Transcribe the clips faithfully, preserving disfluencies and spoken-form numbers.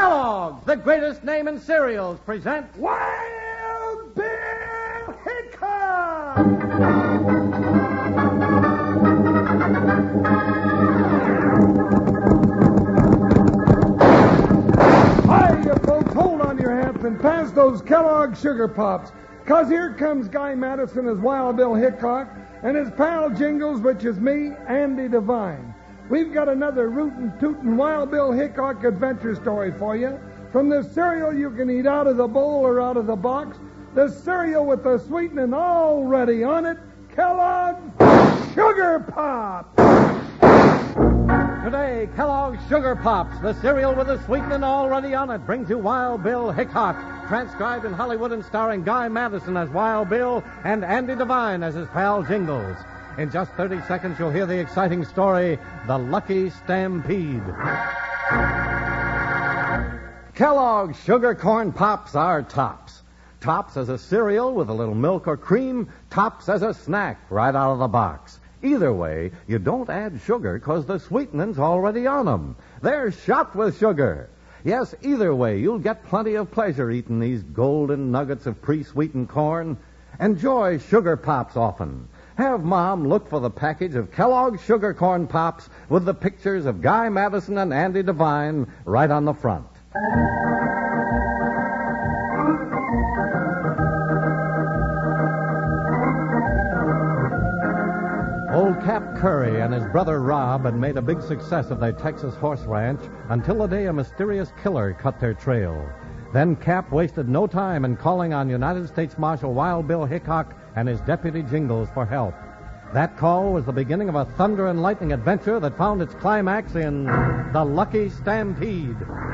Kellogg's, the greatest name in cereals, present Wild Bill Hickok! Hi, you folks, hold on your hats and pass those Kellogg Sugar Pops, because here comes Guy Madison as Wild Bill Hickok and his pal Jingles, which is me, Andy Devine. We've got another rootin' tootin' Wild Bill Hickok adventure story for you. From the cereal you can eat out of the bowl or out of the box, the cereal with the sweetening already on it, Kellogg's Sugar Pop. Today, Kellogg's Sugar Pops, the cereal with the sweetening already on it, brings you Wild Bill Hickok, transcribed in Hollywood and starring Guy Madison as Wild Bill and Andy Devine as his pal Jingles. In just thirty seconds, you'll hear the exciting story, The Lucky Stampede. Kellogg's Sugar Corn Pops are tops. Tops as a cereal with a little milk or cream, tops as a snack right out of the box. Either way, you don't add sugar because the sweetening's already on them. They're shot with sugar. Yes, either way, you'll get plenty of pleasure eating these golden nuggets of pre-sweetened corn. Enjoy Sugar Pops often. Have Mom look for the package of Kellogg's Sugar Corn Pops with the pictures of Guy Madison and Andy Devine right on the front. Old Cap Curry and his brother Rob had made a big success of their Texas horse ranch until the day a mysterious killer cut their trail. Then Cap wasted no time in calling on United States Marshal Wild Bill Hickok and his deputy Jingles for help. That call was the beginning of a thunder and lightning adventure that found its climax in The Lucky Stampede.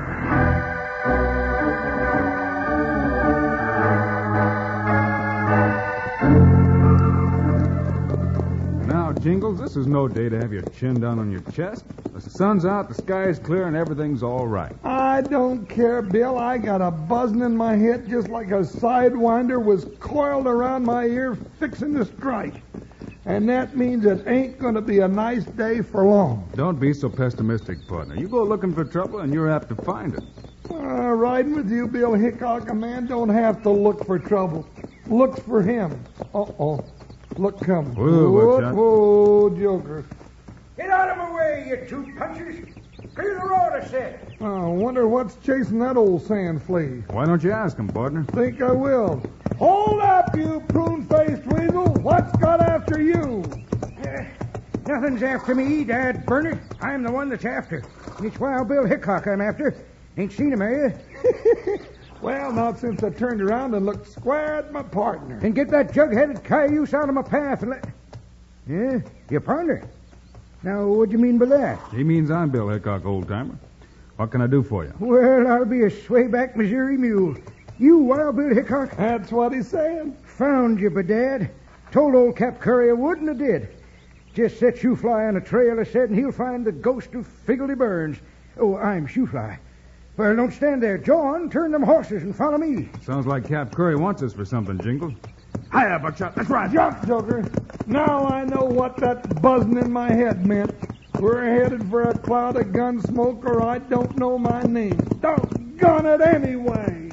Now, Jingles, this is no day to have your chin down on your chest. The sun's out, the sky's clear, and everything's all right. I don't care, Bill. I got a buzzing in my head just like a sidewinder was coiled around my ear fixing to strike. And that means it ain't going to be a nice day for long. Don't be so pessimistic, partner. You go looking for trouble, and you're apt to find it. Uh, riding with you, Bill Hickok, a man don't have to look for trouble. Looks for him. Uh-oh. Look coming. Whoa, watch out. Whoa, Joker. Get out of my way, you two punchers. Clear the road, I said. Oh, I wonder what's chasing that old sand flea. Why don't you ask him, partner? Think I will. Hold up, you prune-faced weasel. What's got after you? Uh, nothing's after me, Dad Bernard. I'm the one that's after. It's Wild Bill Hickok I'm after. Ain't seen him, eh? Well, not since I turned around and looked square at my partner. And get that jug-headed cayuse out of my path and let... Yeah, your partner? Now, what do you mean by that? He means I'm Bill Hickok, old-timer. What can I do for you? Well, I'll be a swayback Missouri mule. You, Wild Bill Hickok? That's what he's saying. Found you, bedad. Told old Cap Curry I would, and I did. Just set Shoefly on a trail, I said, and he'll find the ghost of Figgledy Burns. Oh, I'm Shoefly. Well, don't stand there. Jaw on, turn them horses and follow me. Sounds like Cap Curry wants us for something, Jingles. Hiya, Buckshot. That's right. Jump, Joker. Now I know what that buzzing in my head meant. We're headed for a cloud of gun smoke, or I don't know my name. Doggone it anyway.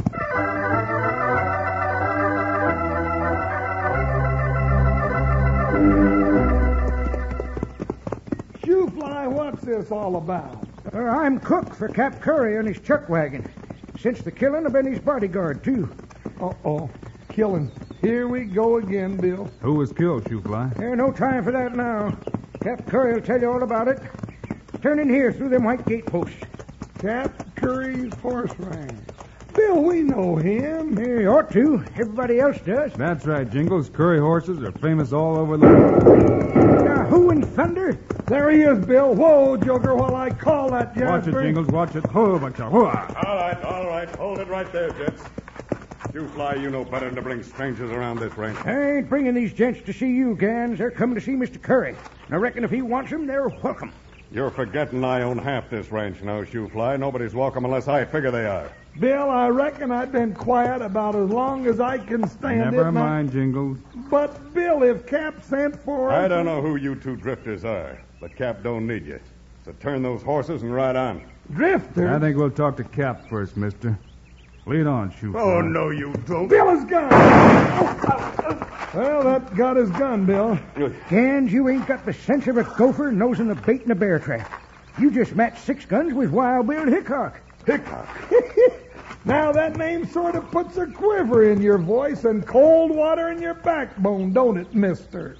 Shoefly, what's this all about? Uh, I'm cook for Cap Curry on his chuck wagon. Since the killing, I've been his bodyguard, too. Uh-oh. Killing. Here we go again, Bill. Who was killed, Shoefly? There's no time for that now. Cap Curry will tell you all about it. Turn in here through them white gate posts. Cap Curry's horse ranch. Bill, we know him. He ought to. Everybody else does. That's right, Jingles. Curry horses are famous all over the world. Now, who in thunder? There he is, Bill. Whoa, Joker, while I call that Jasper. Watch it, Jingles. Watch it. Ho, Buckshot. Hooah. All right, all right. Hold it right there, gents. You fly, you know better than to bring strangers around this ranch. I ain't bringing these gents to see you, Gans. They're coming to see Mister Curry. And I reckon if he wants them, they're welcome. You're forgetting I own half this ranch now, Shoefly. Nobody's welcome unless I figure they are. Bill, I reckon I've been quiet about as long as I can stand it. Never mind, I... Jingles. But, Bill, if Cap sent for us... I don't know who you two drifters are, but Cap don't need you. So turn those horses and ride on. Drifter? I think we'll talk to Cap first, mister. Lead on, Shoe Oh, Fly. no, you don't. Bill his gun! Well, that got his gun, Bill. Gans, you ain't got the sense of a gopher nosing a bait in a bear trap. You just matched six guns with Wild Bill Hickok. Hickok. Now that name sort of puts a quiver in your voice and cold water in your backbone, don't it, mister?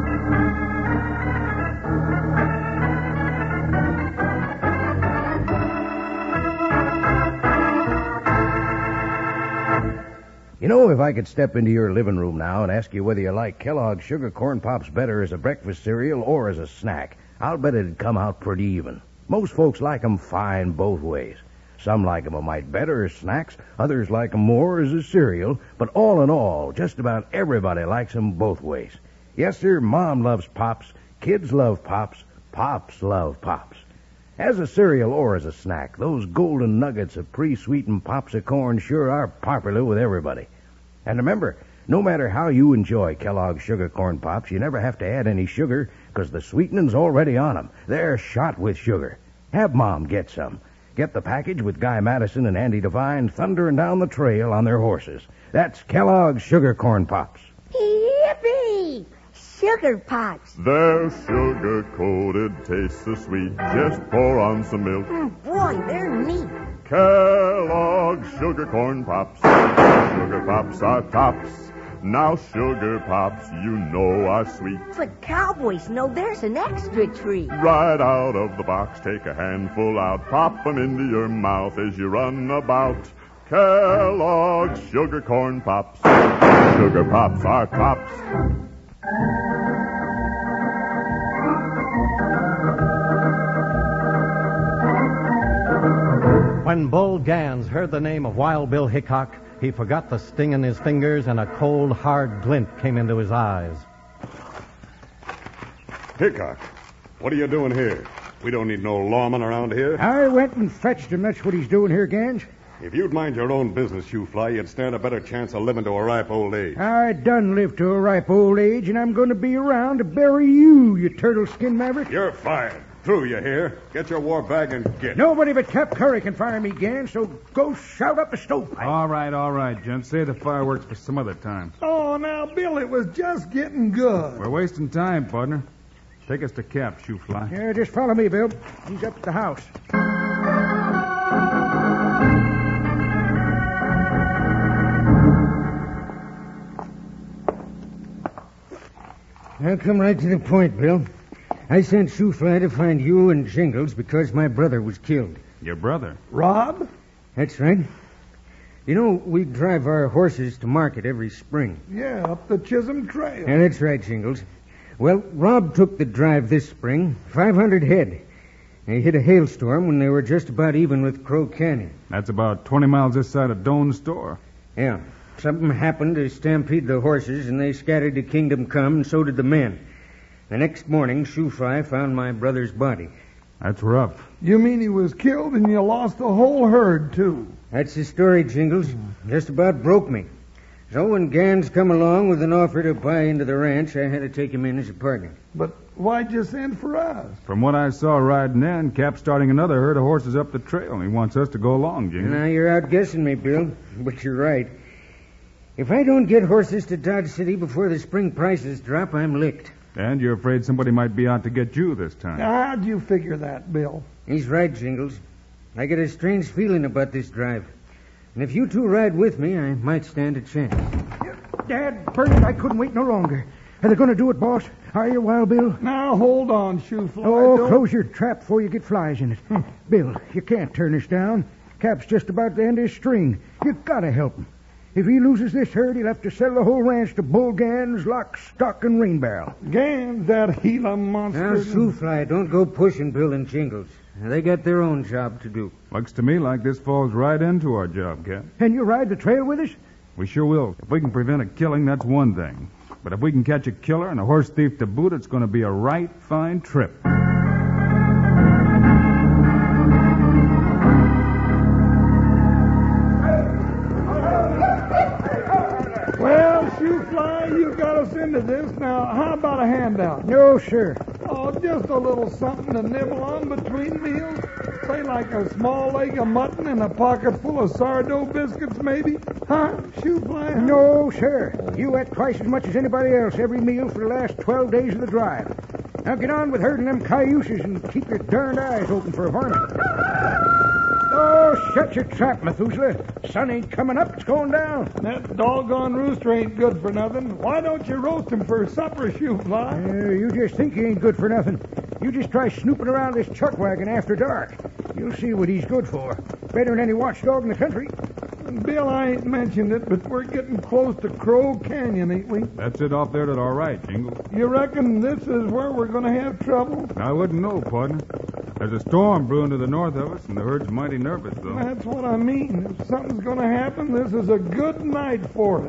You know, if I could step into your living room now and ask you whether you like Kellogg's Sugar Corn Pops better as a breakfast cereal or as a snack, I'll bet it'd come out pretty even. Most folks like 'em fine both ways. Some like 'em a mite better as snacks, others like 'em more as a cereal, but all in all, just about everybody likes 'em both ways. Yes, sir, Mom loves Pops, kids love Pops, Pops love Pops. As a cereal or as a snack, those golden nuggets of pre-sweetened pops of corn sure are popular with everybody. And remember, no matter how you enjoy Kellogg's Sugar Corn Pops, you never have to add any sugar because the sweetening's already on 'em. They're shot with sugar. Have Mom get some. Get the package with Guy Madison and Andy Devine thundering down the trail on their horses. That's Kellogg's Sugar Corn Pops. Yippee! Sugar Pops. They're sugar-coated, taste so sweet. Just pour on some milk. Mm, boy, they're neat. Kellogg's Sugar Corn Pops. Sugar Pops are tops. Now Sugar Pops, you know, are sweet. But cowboys know there's an extra treat. Right out of the box, take a handful out. Pop 'em into your mouth as you run about. Kellogg's Sugar Corn Pops. Sugar Pops are tops. When Bull Gans heard the name of Wild Bill Hickok, he forgot the sting in his fingers and a cold, hard glint came into his eyes. Hickok, what are you doing here? We don't need no lawman around here. I went and fetched him. That's what he's doing here, Gans. If you'd mind your own business, Shoe Fly, you'd stand a better chance of living to a ripe old age. I done lived to a ripe old age, and I'm going to be around to bury you, you turtle-skin maverick. You're fired. Through you here. Get your war bag and get. Nobody but Cap Curry can fire me, Gans, so go shout up a stovepipe. All right, all right, gents. Save the fireworks for some other time. Oh, now, Bill, it was just getting good. We're wasting time, partner. Take us to Cap, Shoe Fly. Yeah, just follow me, Bill. He's up at the house. I'll come right to the point, Bill. I sent Shoe Fly to find you and Jingles because my brother was killed. Your brother? Rob? That's right. You know, we drive our horses to market every spring. Yeah, up the Chisholm Trail. Yeah, that's right, Jingles. Well, Rob took the drive this spring, five hundred head. They hit a hailstorm when they were just about even with Crow Canyon. That's about twenty miles this side of Doan's store. Yeah. Something happened to stampede the horses, and they scattered to Kingdom Come, and so did the men. The next morning, Shoe Fly found my brother's body. That's rough. You mean he was killed and you lost the whole herd, too? That's the story, Jingles. Just about broke me. So when Gans come along with an offer to buy into the ranch, I had to take him in as a partner. But why'd you send for us? From what I saw riding in, Cap's starting another herd of horses up the trail. He wants us to go along, Jingles. Now you're outguessing me, Bill, but you're right. If I don't get horses to Dodge City before the spring prices drop, I'm licked. And you're afraid somebody might be out to get you this time. How'd you figure that, Bill? He's right, Jingles. I get a strange feeling about this drive. And if you two ride with me, I might stand a chance. Dad, burn it, I couldn't wait no longer. Are they going to do it, boss? Are you, Wild Bill? Now, hold on, Shoe Fly. Oh, Don't- close your trap before you get flies in it. Bill, you can't turn this down. Cap's just about to end his string. You've got to help him. If he loses this herd, he'll have to sell the whole ranch to Bull Gans, lock, stock, and rain barrel. Gans, that Gila monster. Now, Shoe Fly, don't go pushing Bill and Jingles. They got their own job to do. Looks to me like this falls right into our job, Cap. And you ride the trail with us? We sure will. If we can prevent a killing, that's one thing. But if we can catch a killer and a horse thief to boot, it's going to be a right fine trip. Well, Shoe Fly, you got us into this. Now, how about a handout? No, sir. Oh, just a little something to nibble on between meals. Say like a small leg of mutton and a pocket full of sourdough biscuits, maybe? Huh, Shoefly? No, sir. You ate twice as much as anybody else every meal for the last twelve days of the drive. Now get on with herding them cayuses and keep your darned eyes open for a varmint. Oh, shut your trap, Methuselah. Sun ain't coming up, it's going down. That doggone rooster ain't good for nothing. Why don't you roast him for supper, Shoefly? Uh, you just think he ain't good for nothing. You just try snooping around this chuck wagon after dark. You'll see what he's good for. Better than any watchdog in the country. Bill, I ain't mentioned it, but we're getting close to Crow Canyon, ain't we? That's it off there to the right, Jingles. You reckon this is where we're going to have trouble? I wouldn't know, partner. There's a storm brewing to the north of us, and the herd's mighty nervous, though. That's what I mean. If something's going to happen, this is a good night for it.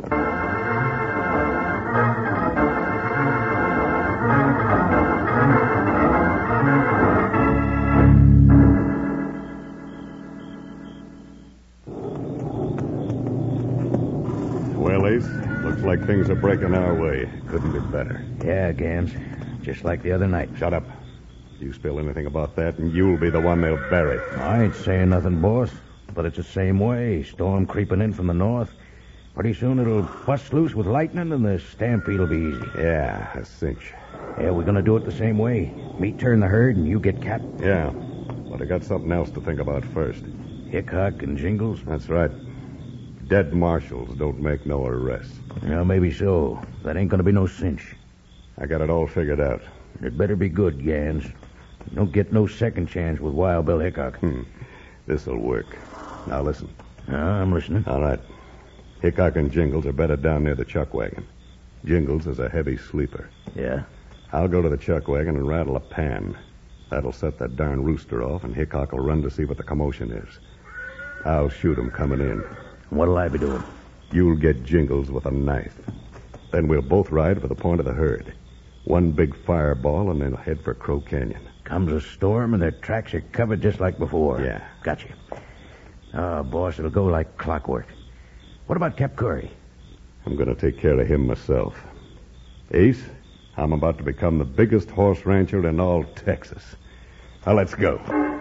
Well, Ace, looks like things are breaking our way. Couldn't be better. Yeah, Gans. Just like the other night. Shut up. You spill anything about that, and you'll be the one they'll bury. I ain't saying nothing, boss. But it's the same way. Storm creeping in from the north. Pretty soon it'll bust loose with lightning, and the stampede'll be easy. Yeah, a cinch. Yeah, we're gonna do it the same way. Me turn the herd, and you get Cap. Yeah, but I got something else to think about first. Hickok and Jingles? That's right. Dead marshals don't make no arrests. Yeah, maybe so. That ain't gonna be no cinch. I got it all figured out. It better be good, Gans. Don't get no second chance with Wild Bill Hickok. Hmm. This'll work. Now listen. Ah, I'm listening. All right. Hickok and Jingles are bedded down near the chuck wagon. Jingles is a heavy sleeper. Yeah? I'll go to the chuck wagon and rattle a pan. That'll set that darn rooster off, and Hickok will run to see what the commotion is. I'll shoot him coming in. What'll I be doing? You'll get Jingles with a knife. Then we'll both ride for the point of the herd. One big fireball, and then head for Crow Canyon. Comes a storm, and their tracks are covered just like before. Yeah. Gotcha. Ah, boss, it'll go like clockwork. What about Cap Curry? I'm going to take care of him myself. Ace, I'm about to become the biggest horse rancher in all Texas. Now, let's go.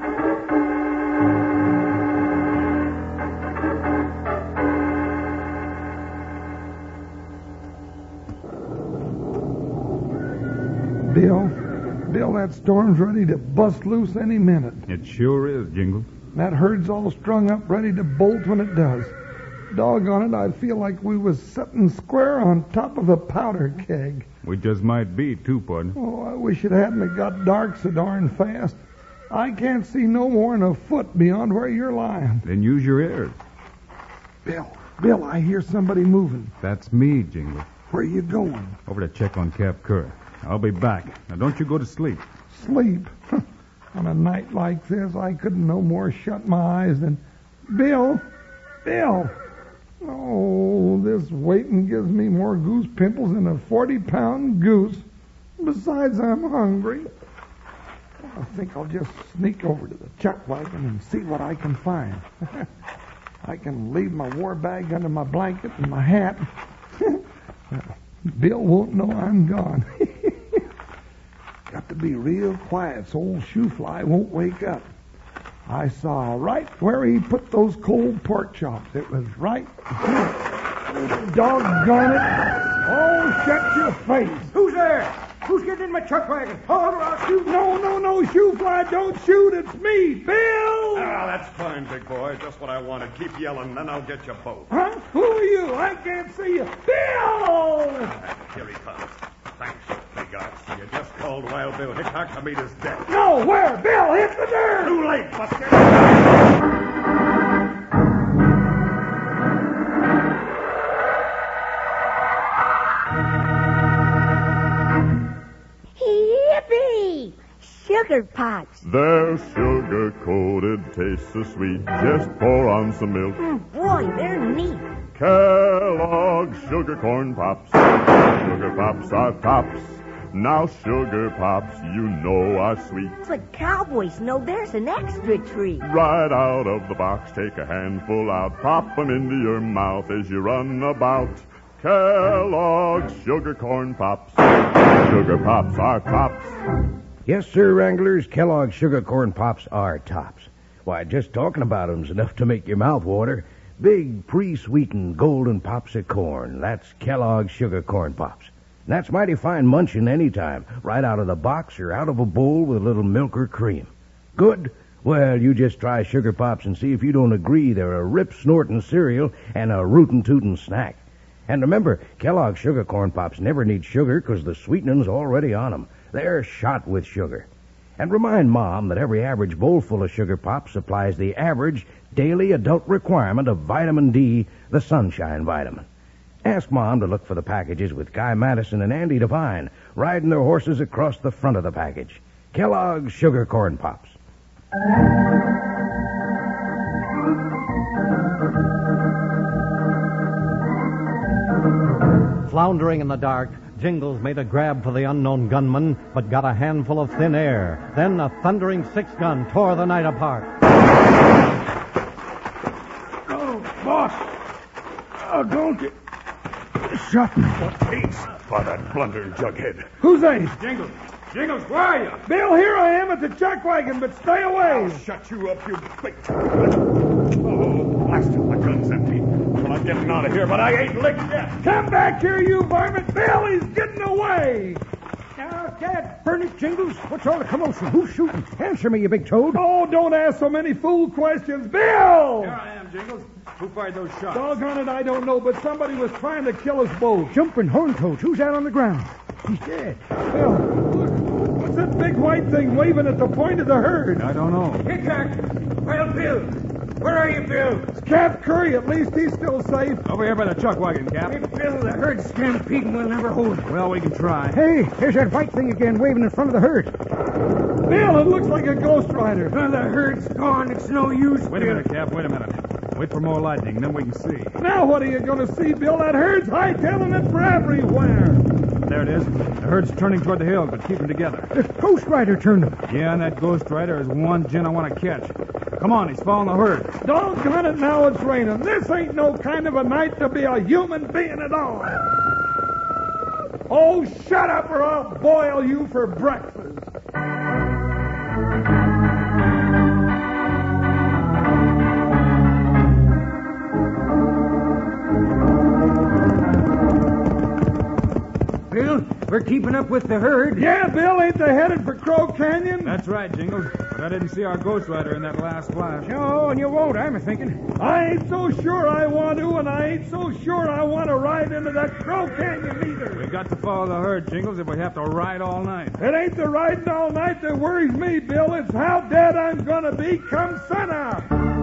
Bill, Bill, that storm's ready to bust loose any minute. It sure is, Jingles. That herd's all strung up, ready to bolt when it does. Doggone it, I feel like we was sitting square on top of a powder keg. We just might be, too, partner. Oh, I wish it hadn't have got dark so darn fast. I can't see no more than a foot beyond where you're lying. Then use your ears. Bill, Bill, I hear somebody moving. That's me, Jingles. Where you going? Over to check on Cap Curry. I'll be back. Now, don't you go to sleep. Sleep? On a night like this, I couldn't no more shut my eyes than... Bill! Bill! Oh, this waiting gives me more goose pimples than a forty-pound goose. Besides, I'm hungry. I think I'll just sneak over to the chuck wagon and see what I can find. I can leave my war bag under my blanket and my hat. Bill won't know I'm gone. Got to be real quiet so old Shoefly won't wake up. I saw right where he put those cold pork chops. It was right here. Doggone it. Oh, shut your face. Who's there? Who's getting in my chuck wagon? Hold her, I'll shoot. No, no, no, Shoefly, don't shoot. It's me, Bill. Ah, that's fine, big boy. Just what I wanted. Keep yelling, then I'll get you both. Huh? Who are you? I can't see you. Bill! Here he comes. Thanks, big odds. You just called Wild Bill Hickok to meet his death. No, where? Bill, hit the dirt. Too late, Buster. Yippee! Sugar pops. They're sugar-coated, taste so sweet. Just pour on some milk. Mm, boy, they're neat. Kellogg's Sugar Corn Pops. Sugar Pops are tops. Now Sugar Pops, you know are sweet. But cowboys know there's an extra treat. Right out of the box, take a handful out. Pop 'em into your mouth as you run about. Kellogg's Sugar Corn Pops. Sugar Pops are tops. Yes, sir, Wranglers. Kellogg's Sugar Corn Pops are tops. Why, just talking about 'em's enough to make your mouth water. Big, pre-sweetened golden pops of corn. That's Kellogg's Sugar Corn Pops. And that's mighty fine munching any time, right out of the box or out of a bowl with a little milk or cream. Good? Well, you just try Sugar Pops and see if you don't agree they're a rip-snorting cereal and a rootin'-tootin' snack. And remember, Kellogg's Sugar Corn Pops never need sugar because the sweetening's already on 'em. They're shot with sugar. And remind Mom that every average bowl full of Sugar Pops supplies the average daily adult requirement of vitamin D, the sunshine vitamin. Ask Mom to look for the packages with Guy Madison and Andy Devine riding their horses across the front of the package. Kellogg's Sugar Corn Pops. Floundering in the dark, Jingles made a grab for the unknown gunman, but got a handful of thin air. Then a thundering six-gun tore the night apart. Oh, boss. Oh, don't you... Shot me. What ace? By that blundering jughead. Who's Ace? Jingles. Jingles, where are you? Bill, here I am at the chuck wagon, but stay away. I'll shut you up, you big... Oh, blast it, my gun's empty. Well, I'm getting out of here, but I ain't licked yet. Come back here, you varmint. Bill, he's getting away. Now, Dad, burn it, Jingles. What's all the commotion? Who's shooting? Answer me, you big toad. Oh, don't ask so many fool questions. Bill! Here I am, Jingles. Who fired those shots? Doggone it, I don't know, but somebody was trying to kill us both. Jumping horn toads. Who's out on the ground? He's dead. Bill, look. What's that big white thing waving at the point of the herd? I don't know. Hickok! Well, Bill. Where are you, Bill? It's Cap Curry. At least he's still safe. Over here by the chuck wagon, Cap. Bill, the herd's stampeding. We'll never hold it. Well, we can try. Hey, there's that white thing again waving in front of the herd. Bill, it looks like a ghost rider. Well, the herd's gone. It's no use, Wait a minute, Cap. Wait a minute. Wait for more lightning, then we can see. Now what are you going to see, Bill? That herd's hightailing it for everywhere. There it is. The herd's turning toward the hills, but keeping together. The Ghost Rider turned them. Yeah, and that Ghost Rider is one gin I want to catch. Come on, he's following the herd. Doggone it, now it's raining. This ain't no kind of a night to be a human being at all. Oh, shut up or I'll boil you for breakfast. Bill, we're keeping up with the herd. Yeah, Bill, ain't they headed for Crow Canyon? That's right, Jingles. But I didn't see our Ghost Rider in that last flash. No, and you won't, I'm thinking. I ain't so sure I want to, and I ain't so sure I want to ride into that Crow Canyon either. We've got to follow the herd, Jingles, if we have to ride all night. It ain't the riding all night that worries me, Bill. It's how dead I'm going to be come sunup.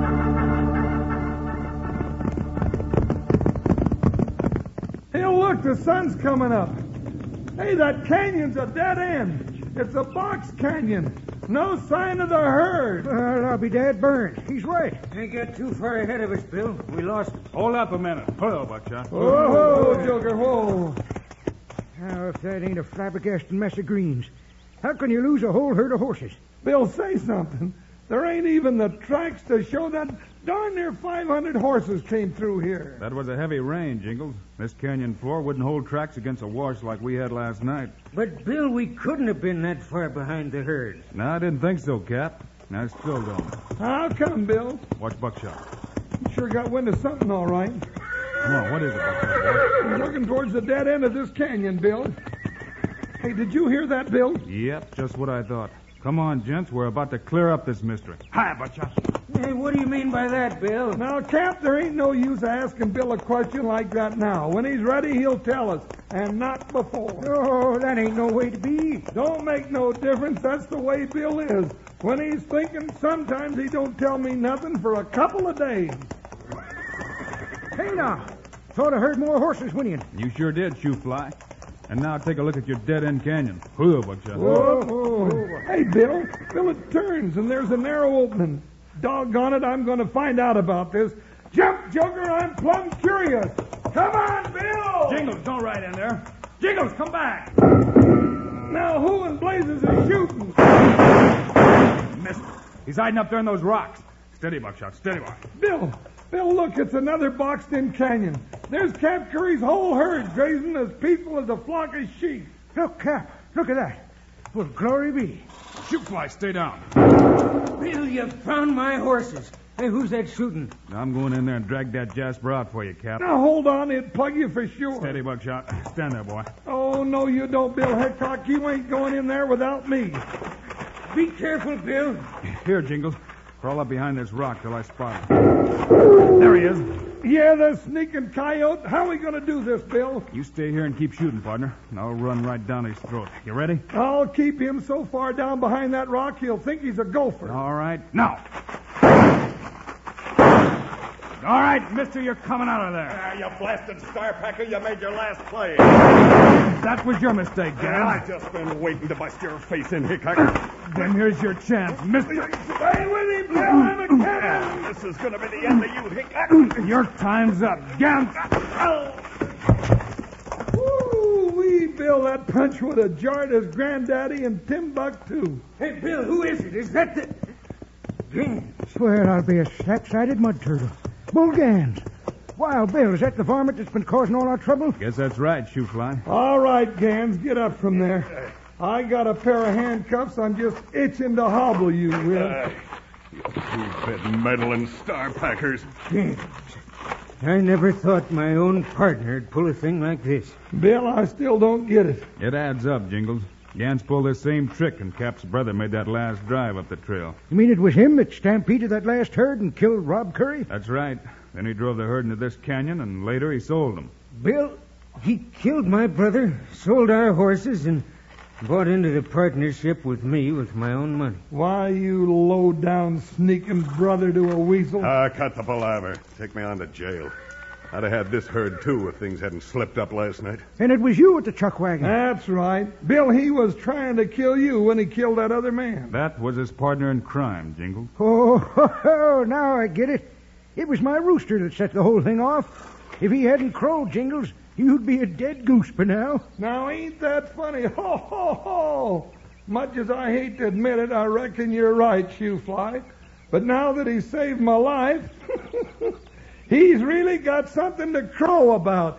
Hey, look, the sun's coming up. Hey, that canyon's a dead end. It's a box canyon. No sign of the herd. Well, I'll be dead burned. He's right. Ain't got too far ahead of us, Bill. We lost it. Hold up a minute. Hello, Buckshot. Whoa, whoa, Joker, whoa. Now, if that ain't a flabbergasted mess of greens, how can you lose a whole herd of horses? Bill, say something. There ain't even the tracks to show that darn near five hundred horses came through here. That was a heavy rain, Jingles. This canyon floor wouldn't hold tracks against a wash like we had last night. But, Bill, we couldn't have been that far behind the herd. No, I didn't think so, Cap. I still don't. How come, Bill? Watch Buckshot. You sure got wind of something, all right. Come on, what is it, Buckshot? He's looking towards the dead end of this canyon, Bill. Hey, did you hear that, Bill? Yep, just what I thought. Come on, gents. We're about to clear up this mystery. Hi, Buckshot. Hey, what do you mean by that, Bill? Now, Cap, there ain't no use asking Bill a question like that now. When he's ready, he'll tell us, and not before. Oh, that ain't no way to be. Don't make no difference. That's the way Bill is. When he's thinking, sometimes he don't tell me nothing for a couple of days. Hey, now. Thought I heard more horses whinnying. You sure did, Shoefly. And now take a look at your dead-end canyon. Whoa, Buckshot. Whoa, whoa. Hey, Bill. Bill, it turns, and there's a narrow opening. Doggone it, I'm going to find out about this. Jump, Joker, I'm plumb curious. Come on, Bill! Jingles, don't ride in there. Jingles, come back. Now, who in blazes is shooting? Missed him. He's hiding up there in those rocks. Steady, Buckshot, steady, boy. Bill, Bill, look, it's another boxed-in canyon. There's Cap Curry's whole herd grazing as peaceful as a flock of sheep. Look, Cap, look at that. Well, glory be. Shoot fly, stay down. Bill, you found my horses. Hey, who's that shooting? I'm going in there and drag that Jasper out for you, Cap. Now, hold on. It'd plug you for sure. Steady, Buckshot. Stand there, boy. Oh, no, you don't, Bill Hickok. You ain't going in there without me. Be careful, Bill. Here, Jingles. Crawl up behind this rock till I spot him. There he is. Yeah, the sneaking coyote. How are we going to do this, Bill? You stay here and keep shooting, partner, and I'll run right down his throat. You ready? I'll keep him so far down behind that rock he'll think he's a gopher. All right. Now. All right, mister, you're coming out of there. Ah, you blasted starpacker, you made your last play. That was your mistake, Gans. I've just been waiting to bust your face in, Hickok. Then here's your chance, mister. Stay with him, Bill. I'm a cannon. Ah, this is going to be the end of you, Hickok. Your time's up, Gans. Ooh, wee, Bill, that punch would have jarred his granddaddy in Timbuktu. Hey, Bill, who is it? Is that the... Gans. Swear I'll be a sack-sided mud turtle. Bull Gans. Wild Bill, is that the varmint that's been causing all our trouble? Guess that's right, Shoefly. All right, Gans, get up from there. I got a pair of handcuffs I'm just itching to hobble you with. Uh, you two-bit meddling starpackers. Gans. I never thought my own partner'd pull a thing like this. Bill, I still don't get it. It adds up, Jingles. Gans pulled this same trick, and Cap's brother made that last drive up the trail. You mean it was him that stampeded that last herd and killed Rob Curry? That's right. Then he drove the herd into this canyon, and later he sold them. Bill, he killed my brother, sold our horses, and bought into the partnership with me with my own money. Why, you low-down sneaking brother to a weasel. Ah, cut the palaver. Take me on to jail. I'd have had this herd, too, if things hadn't slipped up last night. And it was you at the chuck wagon. That's right. Bill, he was trying to kill you when he killed that other man. That was his partner in crime, Jingles. Oh, ho, ho, now I get it. It was my rooster that set the whole thing off. If he hadn't crowed, Jingles, you'd be a dead goose by now. Now, ain't that funny? Ho, ho, ho. Much as I hate to admit it, I reckon you're right, Shoefly. But now that he saved my life... he's really got something to crow about.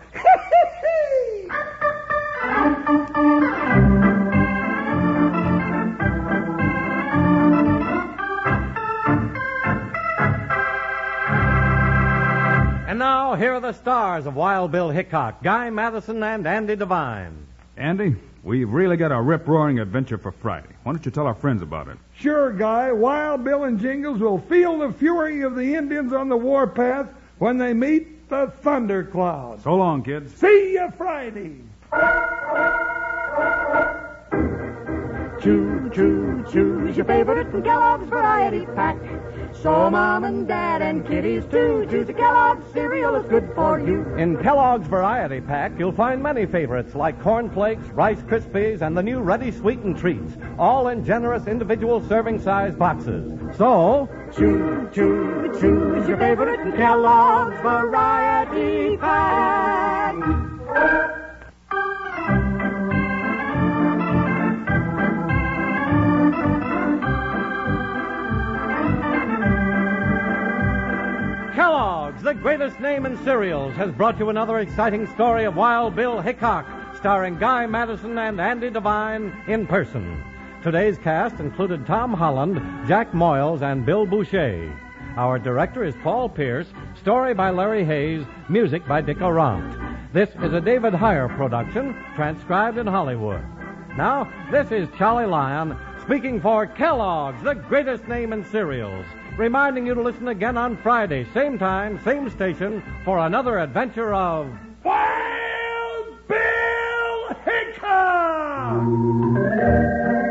And now, here are the stars of Wild Bill Hickok, Guy Madison, and Andy Devine. Andy, we've really got a rip-roaring adventure for Friday. Why don't you tell our friends about it? Sure, Guy. Wild Bill and Jingles will feel the fury of the Indians on the warpath when they meet the thundercloud. So long, kids. See you Friday. Choo, choo, choose your favorite from Kellogg's Variety Pack. So Mom and Dad and kiddies too. Choose a Kellogg's cereal, it's good for you. In Kellogg's Variety Pack, you'll find many favorites like Corn Flakes, Rice Krispies, and the new Ready Sweetened Treats, all in generous individual serving size boxes. So, Choo, choo, choose your favorite from Kellogg's Variety Pack. Kellogg's, the greatest name in cereals, has brought you another exciting story of Wild Bill Hickok, starring Guy Madison and Andy Devine in person. Today's cast included Tom Holland, Jack Moyles, and Bill Boucher. Our director is Paul Pierce, story by Larry Hayes, music by Dick Arant. This is a David Heyer production, transcribed in Hollywood. Now, this is Charlie Lyon, speaking for Kellogg's, the greatest name in cereals, reminding you to listen again on Friday, same time, same station, for another adventure of Wild Bill Hickok!